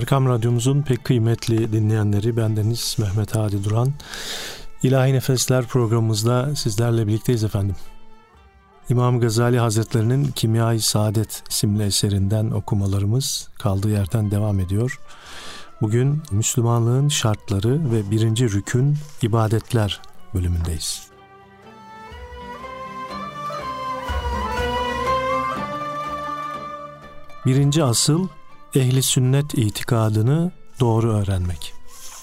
Erkam Radyomuzun pek kıymetli dinleyenleri, bendeniz Mehmet Hadi Duran. İlahi Nefesler programımızda sizlerle birlikteyiz efendim. İmam Gazali Hazretlerinin Kimya-i Saadet isimli eserinden okumalarımız kaldığı yerden devam ediyor. Bugün Müslümanlığın şartları ve 1. rükün ibadetler bölümündeyiz. Birinci asıl, ehli sünnet itikadını doğru öğrenmek.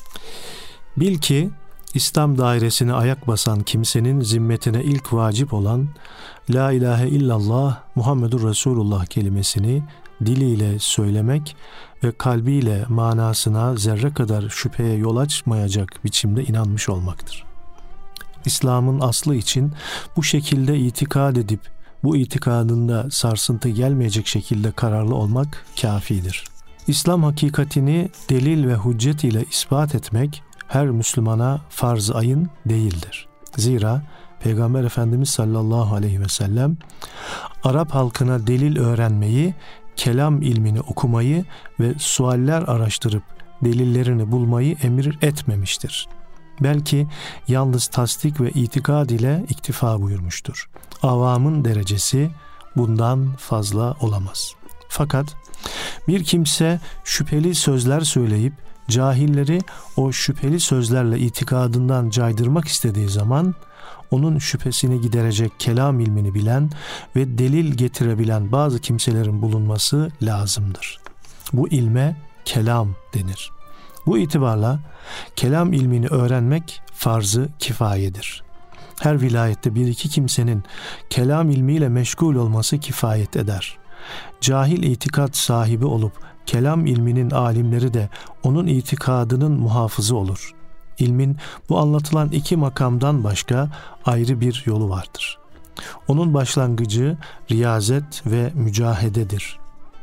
Bil ki İslam dairesine ayak basan kimsenin zimmetine ilk vacip olan La ilahe illallah Muhammedur Resulullah kelimesini diliyle söylemek ve kalbiyle manasına zerre kadar şüpheye yol açmayacak biçimde inanmış olmaktır. İslam'ın aslı için bu şekilde itikad edip bu itikadında sarsıntı gelmeyecek şekilde kararlı olmak kafidir. İslam hakikatini delil ve hüccet ile ispat etmek her Müslümana farz-ı ayın değildir. Zira Peygamber Efendimiz sallallahu aleyhi ve sellem Arap halkına delil öğrenmeyi, kelam ilmini okumayı ve sualler araştırıp delillerini bulmayı emir etmemiştir. Belki yalnız tasdik ve itikad ile iktifa buyurmuştur. Avamın derecesi bundan fazla olamaz. Fakat bir kimse şüpheli sözler söyleyip cahilleri o şüpheli sözlerle itikadından caydırmak istediği zaman onun şüphesini giderecek kelam ilmini bilen ve delil getirebilen bazı kimselerin bulunması lazımdır. Bu ilme kelam denir. Bu itibarla kelam ilmini öğrenmek farz-ı kifayedir. Her vilayette bir iki kimsenin kelam ilmiyle meşgul olması kifayet eder. Cahil itikat sahibi olup kelam ilminin alimleri de onun itikadının muhafızı olur. İlmin bu anlatılan iki makamdan başka ayrı bir yolu vardır. Onun başlangıcı riyazet ve mücahededir.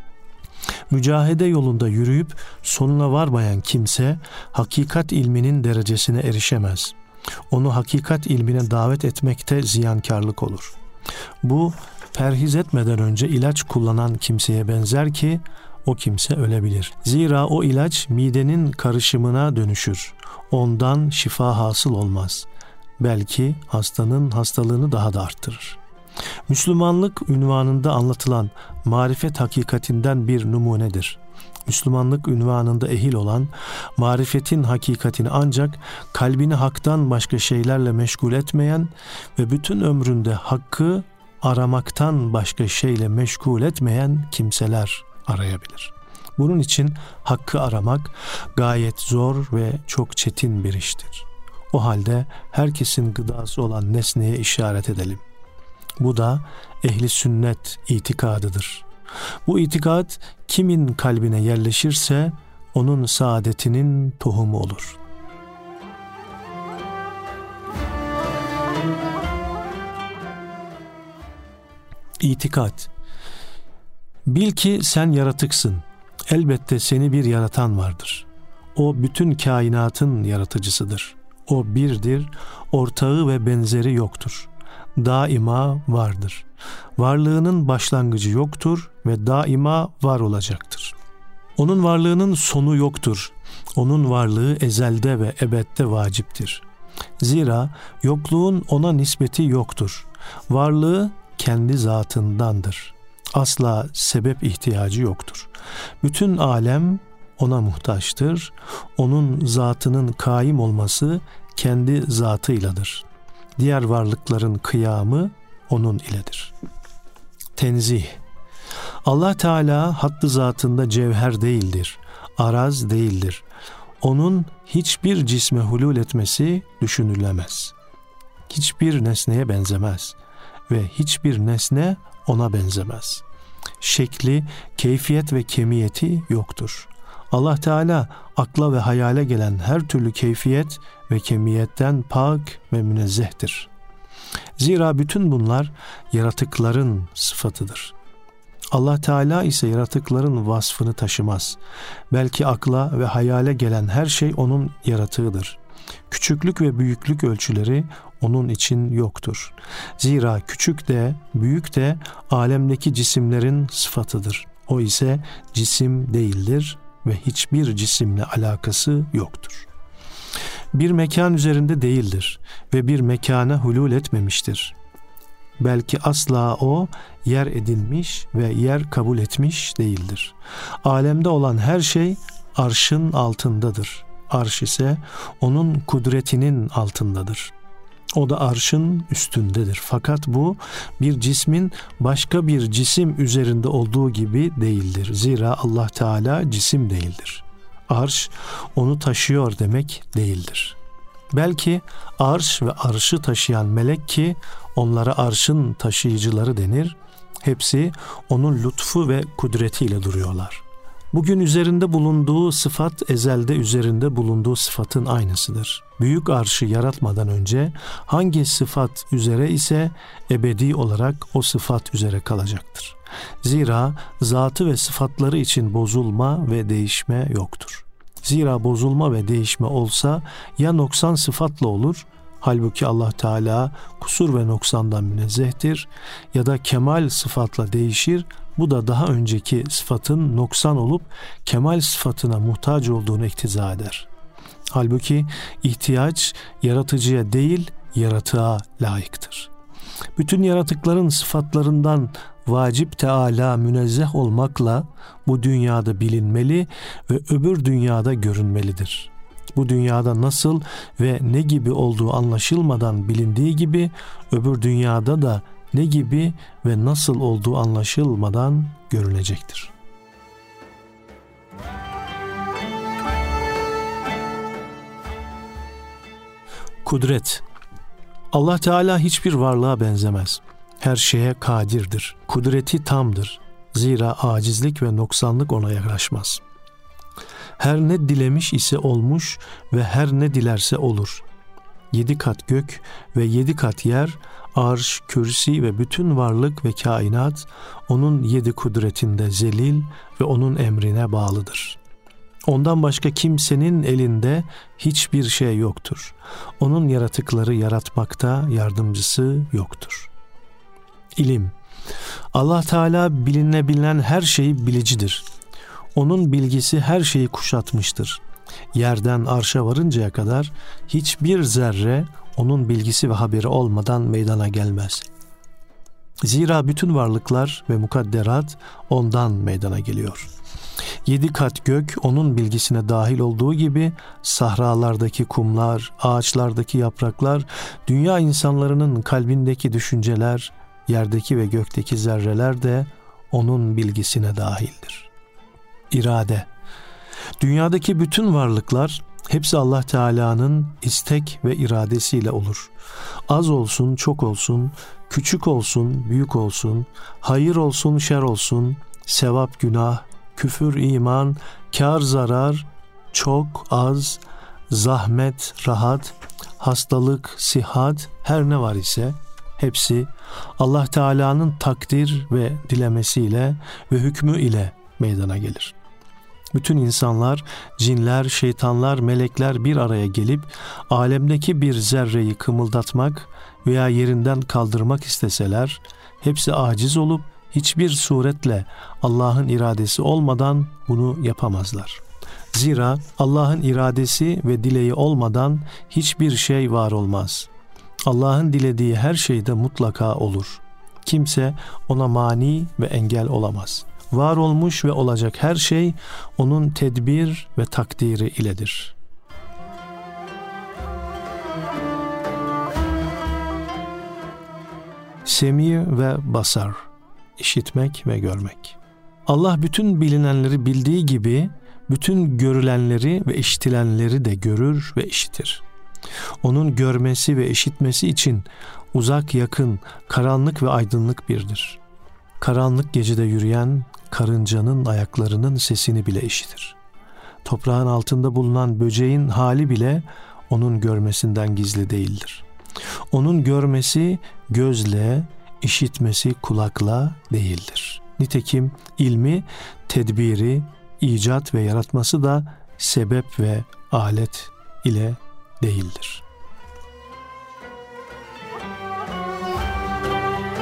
Mücahede yolunda yürüyüp sonuna varmayan kimse hakikat ilminin derecesine erişemez. Onu hakikat ilmine davet etmekte ziyankarlık olur. Bu perhiz etmeden önce ilaç kullanan kimseye benzer ki o kimse ölebilir. Zira o ilaç midenin karışımına dönüşür. Ondan şifa hasıl olmaz. Belki hastanın hastalığını daha da arttırır. Müslümanlık ünvanında anlatılan marifet hakikatinden bir numunedir. Müslümanlık ünvanında ehil olan marifetin hakikatini ancak kalbini haktan başka şeylerle meşgul etmeyen ve bütün ömründe hakkı aramaktan başka şeyle meşgul etmeyen kimseler arayabilir. Bunun için hakkı aramak gayet zor ve çok çetin bir iştir. O halde herkesin gıdası olan nesneye işaret edelim. Bu da ehli sünnet itikadıdır. Bu itikad kimin kalbine yerleşirse onun saadetinin tohumu olur. İtikad. Bil ki sen yaratıksın. Elbette seni bir yaratan vardır. O bütün kainatın yaratıcısıdır. O birdir, ortağı ve benzeri yoktur. Daima vardır. Varlığının başlangıcı yoktur ve daima var olacaktır. Onun varlığının sonu yoktur. Onun varlığı ezelde ve ebedde vaciptir. Zira yokluğun ona nispeti yoktur. Varlığı kendi zatındandır. Asla sebep ihtiyacı yoktur. Bütün alem ona muhtaçtır. Onun zatının kaim olması kendi zatıyladır. Diğer varlıkların kıyamı onun iledir. Tenzih. Allah Teala hattı zatında cevher değildir, araz değildir. Onun hiçbir cisme hulul etmesi düşünülemez. Hiçbir nesneye benzemez ve hiçbir nesne ona benzemez. Şekli, keyfiyet ve kemiyeti yoktur. Allah Teala akla ve hayale gelen her türlü keyfiyet ve kemiyetten pak ve münezzehtir. Zira bütün bunlar yaratıkların sıfatıdır. Allah Teala ise yaratıkların vasfını taşımaz. Belki akla ve hayale gelen her şey onun yaratığıdır. Küçüklük ve büyüklük ölçüleri onun için yoktur. Zira küçük de büyük de alemdeki cisimlerin sıfatıdır. O ise cisim değildir, ve hiçbir cisimle alakası yoktur. Bir mekan üzerinde değildir ve bir mekana hulul etmemiştir. Belki asla o yer edinmiş ve yer kabul etmiş değildir. Alemde olan her şey arşın altındadır. Arş ise onun kudretinin altındadır. O da arşın üstündedir. Fakat bu bir cismin başka bir cisim üzerinde olduğu gibi değildir. Zira Allah Teala cisim değildir. Arş onu taşıyor demek değildir. Belki arş ve arşı taşıyan melek ki onlara arşın taşıyıcıları denir. Hepsi onun lütfu ve kudretiyle duruyorlar. Bugün üzerinde bulunduğu sıfat ezelde üzerinde bulunduğu sıfatın aynısıdır. Büyük arşı yaratmadan önce hangi sıfat üzere ise ebedi olarak o sıfat üzere kalacaktır. Zira zatı ve sıfatları için bozulma ve değişme yoktur. Zira bozulma ve değişme olsa ya noksan sıfatla olur, halbuki Allah Teala kusur ve noksandan münezzehtir, ya da kemal sıfatla değişir, bu da daha önceki sıfatın noksan olup kemal sıfatına muhtaç olduğunu iktiza eder. Halbuki ihtiyaç yaratıcıya değil, yaratığa layıktır. Bütün yaratıkların sıfatlarından vacip Teala münezzeh olmakla bu dünyada bilinmeli ve öbür dünyada görünmelidir. Bu dünyada nasıl ve ne gibi olduğu anlaşılmadan bilindiği gibi öbür dünyada da ne gibi ve nasıl olduğu anlaşılmadan görünecektir. Kudret. Allah Teala hiçbir varlığa benzemez. Her şeye kadirdir. Kudreti tamdır. Zira acizlik ve noksanlık ona yaraşmaz. Her ne dilemiş ise olmuş ve her ne dilerse olur. 7 kat gök ve 7 kat yer, arş, kürsi ve bütün varlık ve kainat onun 7 kudretinde zelil ve onun emrine bağlıdır. Ondan başka kimsenin elinde hiçbir şey yoktur. Onun yaratıkları yaratmakta yardımcısı yoktur. İlim. Allah Teala bilinebilen her şeyi bilicidir. Onun bilgisi her şeyi kuşatmıştır. Yerden arşa varıncaya kadar hiçbir zerre onun bilgisi ve haberi olmadan meydana gelmez. Zira bütün varlıklar ve mukadderat ondan meydana geliyor. 7 kat gök onun bilgisine dahil olduğu gibi sahralardaki kumlar, ağaçlardaki yapraklar, dünya insanlarının kalbindeki düşünceler, yerdeki ve gökteki zerreler de onun bilgisine dahildir. İrade. Dünyadaki bütün varlıklar hepsi Allah Teala'nın istek ve iradesiyle olur. Az olsun, çok olsun, küçük olsun, büyük olsun, hayır olsun, şer olsun, sevap, günah, küfür, iman, kar, zarar, çok, az, zahmet, rahat, hastalık, sihat, her ne var ise hepsi Allah Teala'nın takdir ve dilemesiyle ve hükmü ile meydana gelir. Bütün insanlar, cinler, şeytanlar, melekler bir araya gelip alemdeki bir zerreyi kımıldatmak veya yerinden kaldırmak isteseler, hepsi aciz olup hiçbir suretle Allah'ın iradesi olmadan bunu yapamazlar. Zira Allah'ın iradesi ve dileği olmadan hiçbir şey var olmaz. Allah'ın dilediği her şeyde mutlaka olur. Kimse ona mani ve engel olamaz. Var olmuş ve olacak her şey onun tedbir ve takdiri iledir. Semi ve basar, işitmek ve görmek. Allah bütün bilinenleri bildiği gibi bütün görülenleri ve işitilenleri de görür ve işitir. Onun görmesi ve işitmesi için uzak yakın, karanlık ve aydınlık birdir. Karanlık gecede yürüyen karıncanın ayaklarının sesini bile işitir. Toprağın altında bulunan böceğin hali bile onun görmesinden gizli değildir. Onun görmesi gözle, işitmesi kulakla değildir. Nitekim ilmi, tedbiri, icat ve yaratması da sebep ve alet ile değildir.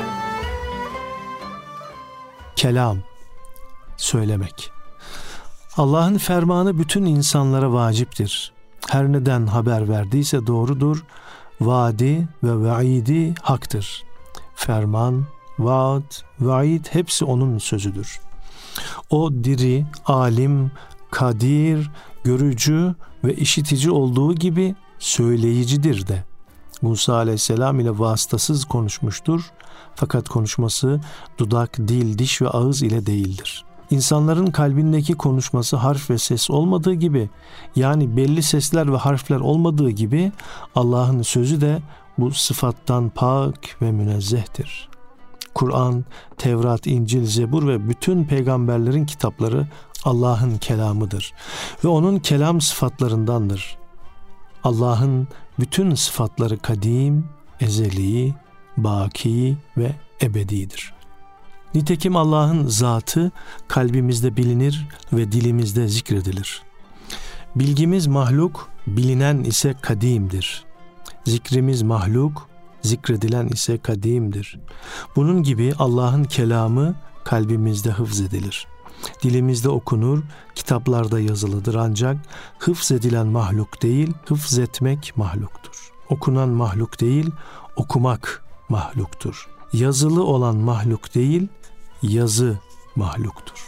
Kelam, söylemek. Allah'ın fermanı bütün insanlara vaciptir. Her neden haber verdiyse doğrudur. Vaadi ve vaidi haktır. Ferman, vaat, vaid hepsi onun sözüdür. O diri, alim, kadir, görücü ve işitici olduğu gibi söyleyicidir de. Musa aleyhisselam ile vasıtasız konuşmuştur. Fakat konuşması dudak, dil, diş ve ağız ile değildir. İnsanların kalbindeki konuşması harf ve ses olmadığı gibi, yani belli sesler ve harfler olmadığı gibi Allah'ın sözü de bu sıfattan pak ve münezzehtir. Kur'an, Tevrat, İncil, Zebur ve bütün peygamberlerin kitapları Allah'ın kelamıdır ve onun kelam sıfatlarındandır. Allah'ın bütün sıfatları kadim, ezeli, baki ve ebedidir. Nitekim Allah'ın zatı kalbimizde bilinir ve dilimizde zikredilir. Bilgimiz mahluk, bilinen ise kadimdir. Zikrimiz mahluk, zikredilen ise kadimdir. Bunun gibi Allah'ın kelamı kalbimizde hıfzedilir. Dilimizde okunur, kitaplarda yazılıdır ancak hıfzedilen mahluk değil, hıfzetmek mahluktur. Okunan mahluk değil, okumak mahluktur. Yazılı olan mahluk değil, yazı mahluktur.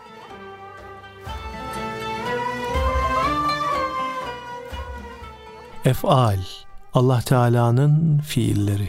Ef'al, Allah Teala'nın fiilleri.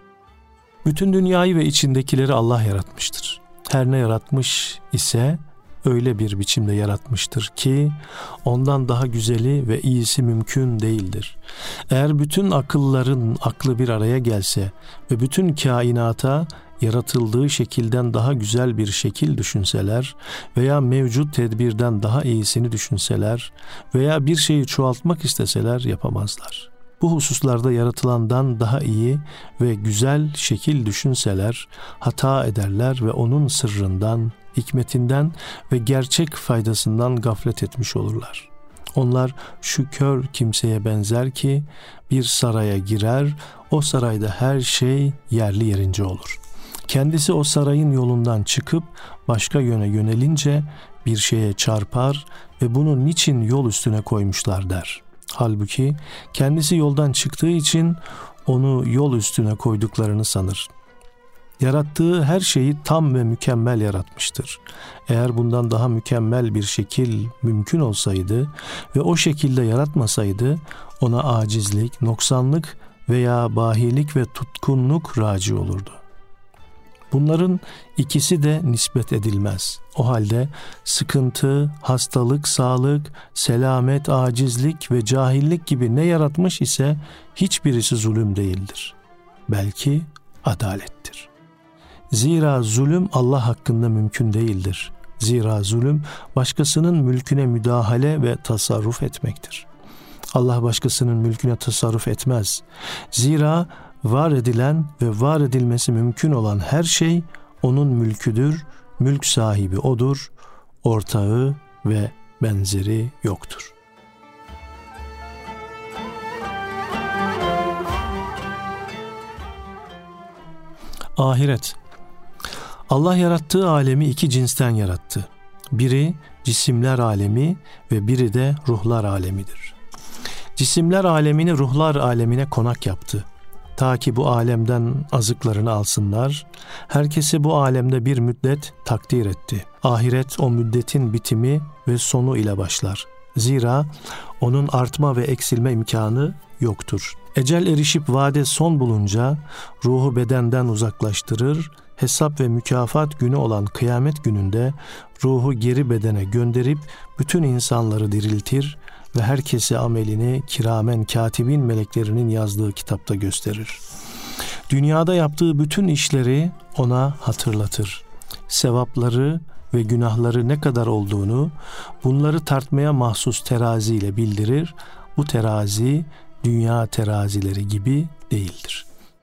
Bütün dünyayı ve içindekileri Allah yaratmıştır. Her ne yaratmış ise öyle bir biçimde yaratmıştır ki ondan daha güzeli ve iyisi mümkün değildir. Eğer bütün akılların aklı bir araya gelse ve bütün kainata yaratıldığı şekilden daha güzel bir şekil düşünseler veya mevcut tedbirden daha iyisini düşünseler veya bir şeyi çoğaltmak isteseler yapamazlar. Bu hususlarda yaratılandan daha iyi ve güzel şekil düşünseler hata ederler ve onun sırrından, hikmetinden ve gerçek faydasından gaflet etmiş olurlar. Onlar şu kör kimseye benzer ki bir saraya girer, o sarayda her şey yerli yerince olur. Kendisi o sarayın yolundan çıkıp başka yöne yönelince bir şeye çarpar ve bunu niçin yol üstüne koymuşlar der. Halbuki kendisi yoldan çıktığı için onu yol üstüne koyduklarını sanır. Yarattığı her şeyi tam ve mükemmel yaratmıştır. Eğer bundan daha mükemmel bir şekil mümkün olsaydı ve o şekilde yaratmasaydı ona acizlik, noksanlık veya bahilik ve tutkunluk raci olurdu. Bunların ikisi de nispet edilmez. O halde sıkıntı, hastalık, sağlık, selamet, acizlik ve cahillik gibi ne yaratmış ise hiçbirisi zulüm değildir. Belki adalettir. Zira zulüm Allah hakkında mümkün değildir. Zira zulüm başkasının mülküne müdahale ve tasarruf etmektir. Allah başkasının mülküne tasarruf etmez. Zira var edilen ve var edilmesi mümkün olan her şey onun mülküdür, mülk sahibi odur, ortağı ve benzeri yoktur. Ahiret. Allah yarattığı alemi iki cinsten yarattı. Biri cisimler alemi ve biri de ruhlar alemidir. Cisimler alemini ruhlar alemine konak yaptı. Ta ki bu alemden azıklarını alsınlar, herkesi bu alemde bir müddet takdir etti. Ahiret o müddetin bitimi ve sonu ile başlar. Zira onun artma ve eksilme imkanı yoktur. Ecel erişip vade son bulunca ruhu bedenden uzaklaştırır, hesap ve mükafat günü olan kıyamet gününde ruhu geri bedene gönderip bütün insanları diriltir ve herkese amelini kiramen katibin meleklerinin yazdığı kitapta gösterir. Dünyada yaptığı bütün işleri ona hatırlatır. Sevapları ve günahları ne kadar olduğunu bunları tartmaya mahsus teraziyle bildirir. Bu terazi dünya terazileri gibi değildir.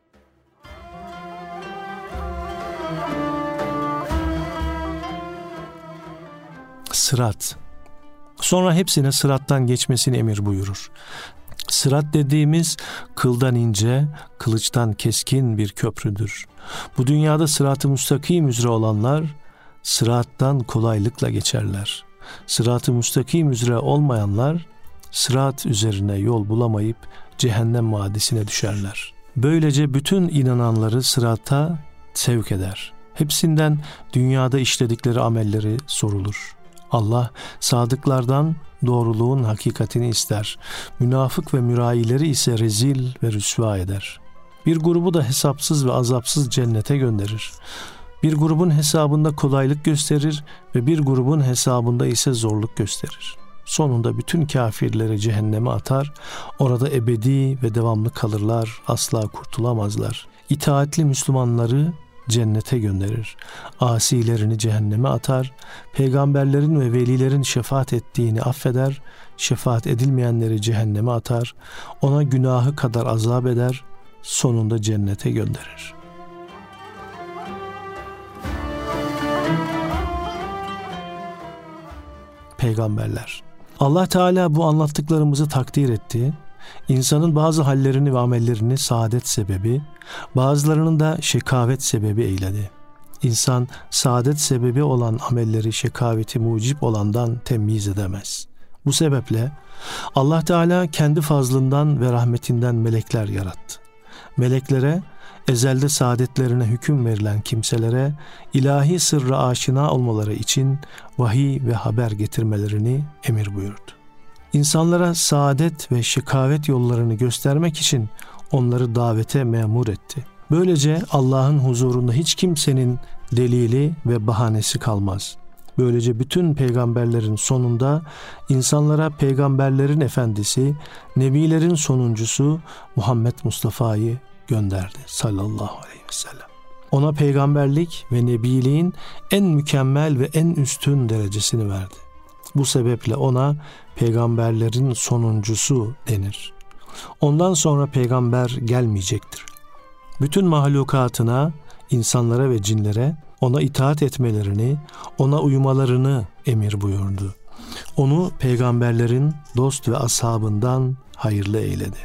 Sırat. Sonra hepsine sırattan geçmesini emir buyurur. Sırat dediğimiz kıldan ince, kılıçtan keskin bir köprüdür. Bu dünyada sırat-ı müstakim üzere olanlar sırattan kolaylıkla geçerler. Sırat-ı müstakim üzere olmayanlar sırat üzerine yol bulamayıp cehennem vadisine düşerler. Böylece bütün inananları sırata sevk eder. Hepsinden dünyada işledikleri amelleri sorulur. Allah sadıklardan doğruluğun hakikatini ister. Münafık ve mürayileri ise rezil ve rüsva eder. Bir grubu da hesapsız ve azapsız cennete gönderir. Bir grubun hesabında kolaylık gösterir ve bir grubun hesabında ise zorluk gösterir. Sonunda bütün kafirleri cehenneme atar, orada ebedi ve devamlı kalırlar, asla kurtulamazlar. İtaatli Müslümanları cennete gönderir. Asilerini cehenneme atar, peygamberlerin ve velilerin şefaat ettiğini affeder, şefaat edilmeyenleri cehenneme atar, ona günahı kadar azap eder, sonunda cennete gönderir. Peygamberler. Allah Teala bu anlattıklarımızı takdir etti. İnsanın bazı hallerini ve amellerini saadet sebebi, bazılarının da şekavet sebebi eyledi. İnsan saadet sebebi olan amelleri şekaveti mucip olandan temyiz edemez. Bu sebeple Allah Teala kendi fazlından ve rahmetinden melekler yarattı. Meleklere, ezelde saadetlerine hüküm verilen kimselere ilahi sırra aşina olmaları için vahiy ve haber getirmelerini emir buyurdu. İnsanlara saadet ve şekavet yollarını göstermek için onları davete memur etti. Böylece Allah'ın huzurunda hiç kimsenin delili ve bahanesi kalmaz. Böylece bütün peygamberlerin sonunda insanlara peygamberlerin efendisi, nebilerin sonuncusu Muhammed Mustafa'yı gönderdi sallallahu aleyhi ve sellem. Ona peygamberlik ve nebiliğin en mükemmel ve en üstün derecesini verdi. Bu sebeple ona peygamberlerin sonuncusu denir. Ondan sonra peygamber gelmeyecektir. Bütün mahlukatına, insanlara ve cinlere ona itaat etmelerini, ona uymalarını emir buyurdu. Onu peygamberlerin dost ve ashabından hayırlı eyledi.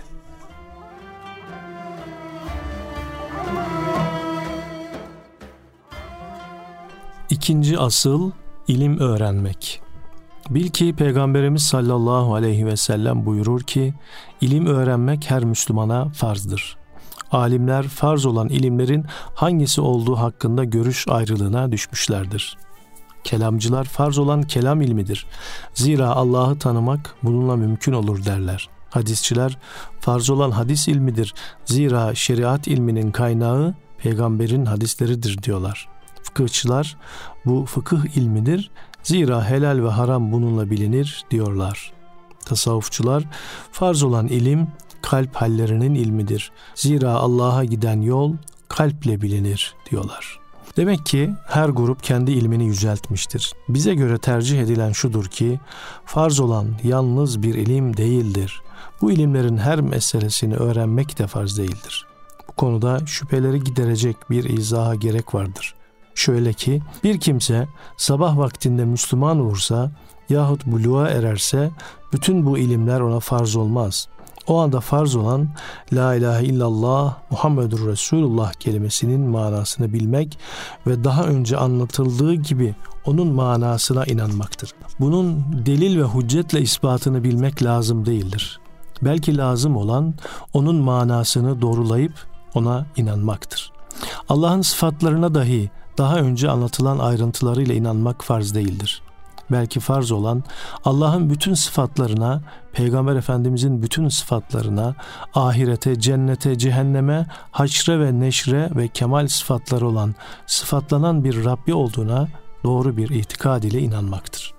İkinci asıl ilim öğrenmek. Bil ki Peygamberimiz sallallahu aleyhi ve sellem buyurur ki, ilim öğrenmek her Müslümana farzdır. Alimler farz olan ilimlerin hangisi olduğu hakkında görüş ayrılığına düşmüşlerdir. Kelamcılar farz olan kelam ilmidir. Zira Allah'ı tanımak bununla mümkün olur derler. Hadisçiler farz olan hadis ilmidir. Zira şeriat ilminin kaynağı peygamberin hadisleridir diyorlar. Fıkıhçılar bu fıkıh ilmidir. Zira helal ve haram bununla bilinir diyorlar. Tasavvufçular farz olan ilim kalp hallerinin ilmidir. Zira Allah'a giden yol kalple bilinir diyorlar. Demek ki her grup kendi ilmini yüceltmiştir. Bize göre tercih edilen şudur ki farz olan yalnız bir ilim değildir. Bu ilimlerin her meselesini öğrenmek de farz değildir. Bu konuda şüpheleri giderecek bir izaha gerek vardır. Şöyle ki bir kimse sabah vaktinde Müslüman olursa yahut buluğa ererse bütün bu ilimler ona farz olmaz. O anda farz olan La ilahe illallah Muhammedur Resulullah kelimesinin manasını bilmek ve daha önce anlatıldığı gibi onun manasına inanmaktır. Bunun delil ve hüccetle ispatını bilmek lazım değildir. Belki lazım olan onun manasını doğrulayıp ona inanmaktır. Allah'ın sıfatlarına dahi daha önce anlatılan ayrıntılarıyla inanmak farz değildir. Belki farz olan Allah'ın bütün sıfatlarına, Peygamber Efendimizin bütün sıfatlarına, ahirete, cennete, cehenneme, haşre ve neşre ve kemal sıfatları olan sıfatlanan bir Rabbi olduğuna doğru bir itikad ile inanmaktır.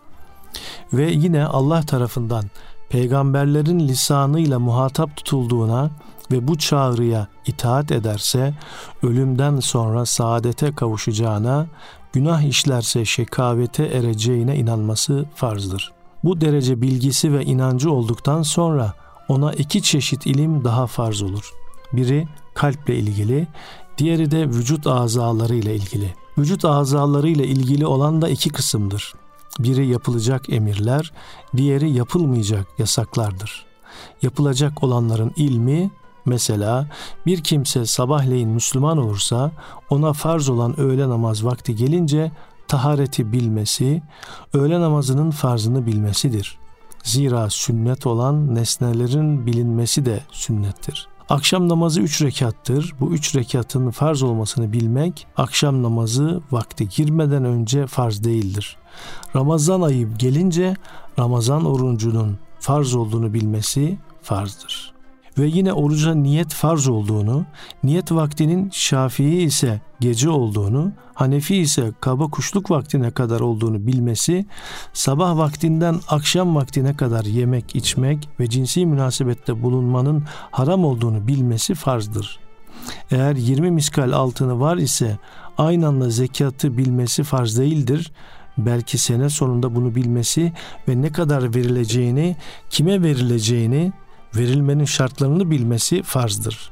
Ve yine Allah tarafından peygamberlerin lisanıyla muhatap tutulduğuna ve bu çağrıya itaat ederse ölümden sonra saadete kavuşacağına, günah işlerse şekavete ereceğine inanması farzdır. Bu derece bilgisi ve inancı olduktan sonra ona iki çeşit ilim daha farz olur. Biri kalple ilgili, diğeri de vücut azaları ile ilgili. Vücut azaları ile ilgili olan da iki kısımdır. Biri yapılacak emirler, diğeri yapılmayacak yasaklardır. Yapılacak olanların ilmi, mesela bir kimse sabahleyin Müslüman olursa ona farz olan öğle namaz vakti gelince tahareti bilmesi, öğle namazının farzını bilmesidir. Zira sünnet olan nesnelerin bilinmesi de sünnettir. Akşam namazı 3 rekattır. Bu 3 rekatın farz olmasını bilmek, akşam namazı vakti girmeden önce farz değildir. Ramazan ayı gelince Ramazan orucunun farz olduğunu bilmesi farzdır. Ve yine oruca niyet farz olduğunu, niyet vaktinin Şafii ise gece olduğunu, Hanefi ise kaba kuşluk vaktine kadar olduğunu bilmesi, sabah vaktinden akşam vaktine kadar yemek, içmek ve cinsi münasebette bulunmanın haram olduğunu bilmesi farzdır. Eğer 20 miskal altını var ise aynı anda zekatı bilmesi farz değildir. Belki sene sonunda bunu bilmesi ve ne kadar verileceğini, kime verileceğini, verilmenin şartlarını bilmesi farzdır.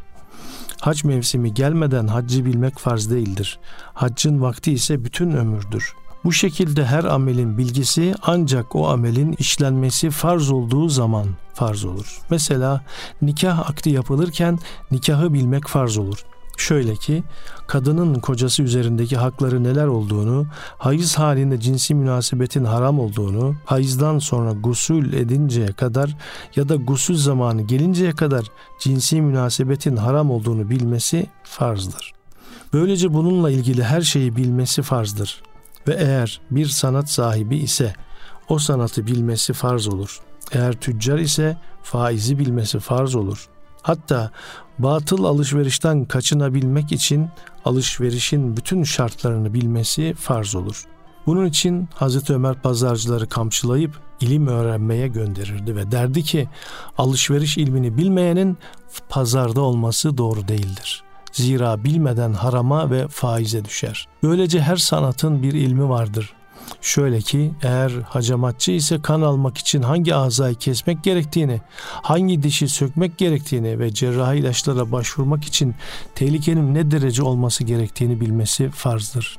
Hac mevsimi gelmeden haccı bilmek farz değildir. Haccın vakti ise bütün ömürdür. Bu şekilde her amelin bilgisi ancak o amelin işlenmesi farz olduğu zaman farz olur. Mesela nikah akdi yapılırken nikahı bilmek farz olur. Şöyle ki, kadının kocası üzerindeki hakları neler olduğunu, hayız halinde cinsi münasebetin haram olduğunu, hayızdan sonra gusül edinceye kadar ya da gusül zamanı gelinceye kadar cinsi münasebetin haram olduğunu bilmesi farzdır. Böylece bununla ilgili her şeyi bilmesi farzdır. Ve eğer bir sanat sahibi ise o sanatı bilmesi farz olur. Eğer tüccar ise faizi bilmesi farz olur. Hatta batıl alışverişten kaçınabilmek için alışverişin bütün şartlarını bilmesi farz olur. Bunun için Hazreti Ömer pazarcıları kamçılayıp ilim öğrenmeye gönderirdi ve derdi ki alışveriş ilmini bilmeyenin pazarda olması doğru değildir. Zira bilmeden harama ve faize düşer. Böylece her sanatın bir ilmi vardır. Şöyle ki eğer hacamatçı ise kan almak için hangi azayı kesmek gerektiğini, hangi dişi sökmek gerektiğini ve cerrahi ilaçlara başvurmak için tehlikenin ne derece olması gerektiğini bilmesi farzdır.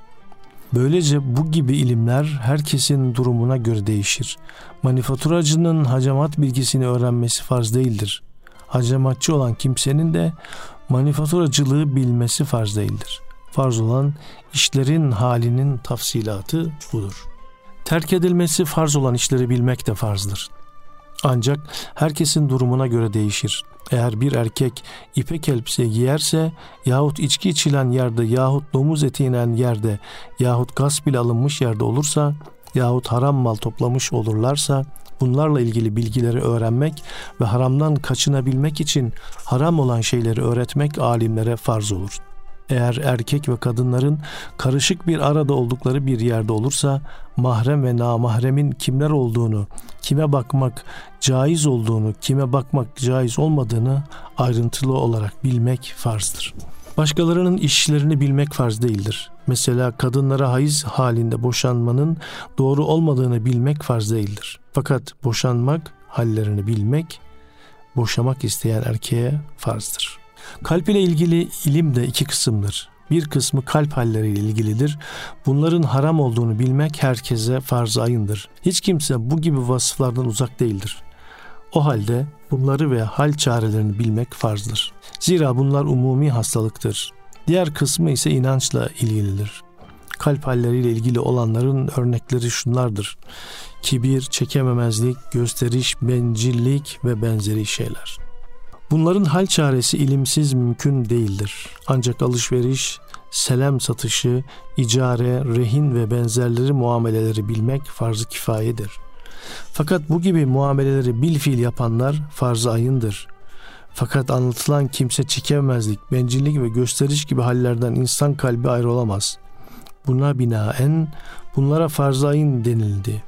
Böylece bu gibi ilimler herkesin durumuna göre değişir. Manifaturacının hacamat bilgisini öğrenmesi farz değildir. Hacamatçı olan kimsenin de manifaturacılığı bilmesi farz değildir. Farz olan işlerin halinin tafsilatı budur. Terk edilmesi farz olan işleri bilmek de farzdır. Ancak herkesin durumuna göre değişir. Eğer bir erkek ipek elbise giyerse yahut içki içilen yerde yahut domuz eti yenen yerde yahut gasp ile alınmış yerde olursa yahut haram mal toplamış olurlarsa bunlarla ilgili bilgileri öğrenmek ve haramdan kaçınabilmek için haram olan şeyleri öğretmek alimlere farz olur. Eğer erkek ve kadınların karışık bir arada oldukları bir yerde olursa mahrem ve namahremin kimler olduğunu, kime bakmak caiz olduğunu, kime bakmak caiz olmadığını ayrıntılı olarak bilmek farzdır. Başkalarının işlerini bilmek farz değildir. Mesela kadınlara hayız halinde boşanmanın doğru olmadığını bilmek farz değildir. Fakat boşanmak hallerini bilmek, boşamak isteyen erkeğe farzdır. Kalp ile ilgili ilim de iki kısımdır. Bir kısmı kalp halleriyle ilgilidir. Bunların haram olduğunu bilmek herkese farz-ı ayındır. Hiç kimse bu gibi vasıflardan uzak değildir. O halde bunları ve hal çarelerini bilmek farzdır. Zira bunlar umumi hastalıktır. Diğer kısmı ise inançla ilgilidir. Kalp halleriyle ilgili olanların örnekleri şunlardır: kibir, çekememezlik, gösteriş, bencillik ve benzeri şeyler. Bunların hal çaresi ilimsiz mümkün değildir. Ancak alışveriş, selam satışı, icare, rehin ve benzerleri muameleleri bilmek farz-ı kifayedir. Fakat bu gibi muameleleri bilfiil yapanlar farz-ı ayındır. Fakat anlatılan kimse çekememezlik, bencillik ve gösteriş gibi hallerden insan kalbi ayrı olamaz. Buna binaen bunlara farz-ı ayın denildi.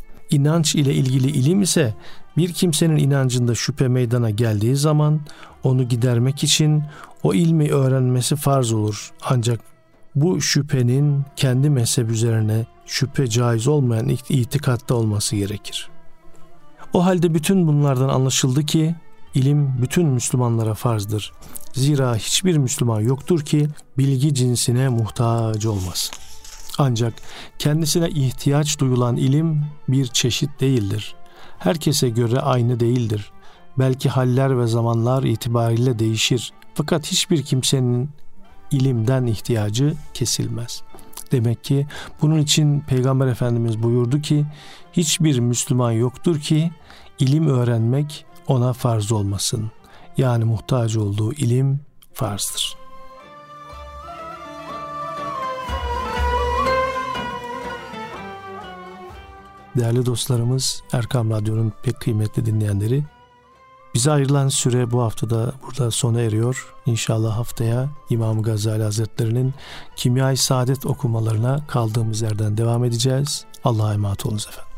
İnanç ile ilgili ilim ise bir kimsenin inancında şüphe meydana geldiği zaman onu gidermek için o ilmi öğrenmesi farz olur. Ancak bu şüphenin kendi mezhep üzerine şüphe caiz olmayan itikatta olması gerekir. O halde bütün bunlardan anlaşıldı ki ilim bütün Müslümanlara farzdır. Zira hiçbir Müslüman yoktur ki bilgi cinsine muhtaç olmasın. Ancak kendisine ihtiyaç duyulan ilim bir çeşit değildir. Herkese göre aynı değildir. Belki haller ve zamanlar itibariyle değişir. Fakat hiçbir kimsenin ilimden ihtiyacı kesilmez. demek ki. Bunun için Peygamber Efendimiz buyurdu ki hiçbir Müslüman yoktur ki ilim öğrenmek ona farz olmasın. Yani muhtaç olduğu ilim farzdır. Değerli dostlarımız, Erkam Radyo'nun pek kıymetli dinleyenleri, bize ayrılan süre bu haftada burada sona eriyor. İnşallah haftaya İmam Gazali Hazretleri'nin Kimya-i Saadet okumalarına kaldığımız yerden devam edeceğiz. Allah'a emanet olunuz efendim.